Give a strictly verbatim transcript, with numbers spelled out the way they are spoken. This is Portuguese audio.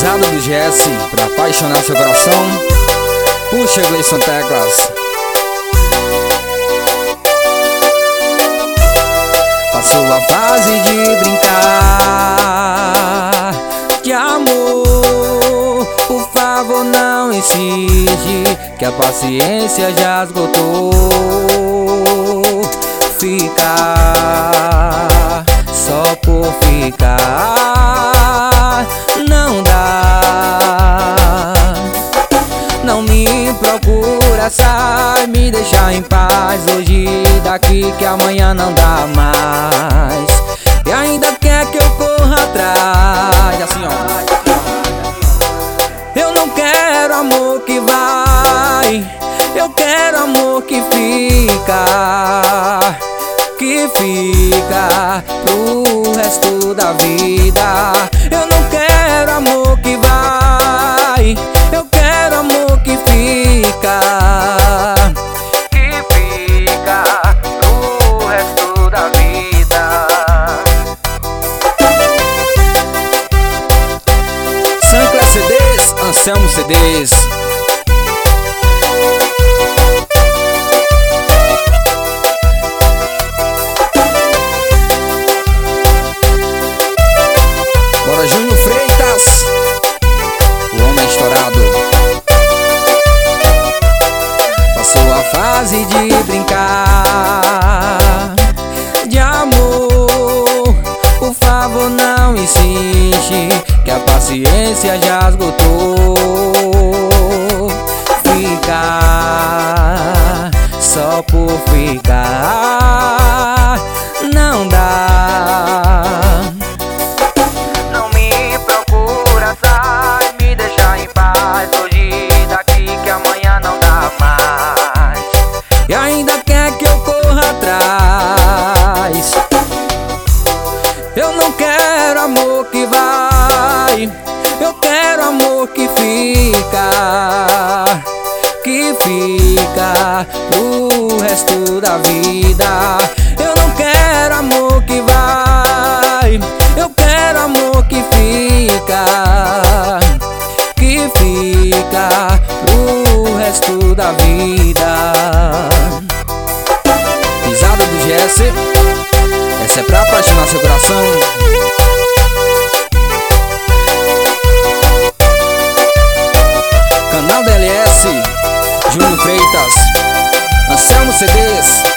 Pisada do G S, pra apaixonar seu coração. Puxa, Gleison Teclas. Passou a fase de brincar de amor. Por favor, não insiste, que a paciência já esgotou. Ficar só por ficar não dá. Não me procura, sai, me deixa em paz. Hoje daqui que amanhã não dá mais. E ainda quer que eu corra atrás, assim ó. Eu não quero amor que vai, eu quero amor que fica, que fica pro resto da vida. Eu não quero amor que vai, eu quero amor que fica, que fica pro resto da vida. Sancler C Ds, Anselmo C Ds. Júnior Freitas, o homem estourado. Passou a fase de brincar de amor. Por favor, não insiste, que a paciência já esgotou. Ficar só por ficar não dá. E ainda quer que eu corra atrás. Eu não quero amor que vai, eu quero amor que fica, que fica pro resto da vida. Eu não quero amor que vai, eu quero amor que fica, que fica pro resto da vida. Pisada do G S, essa é pra apaixonar seu coração. Canal D L S, Júnior Freitas, Anselmo C Ds.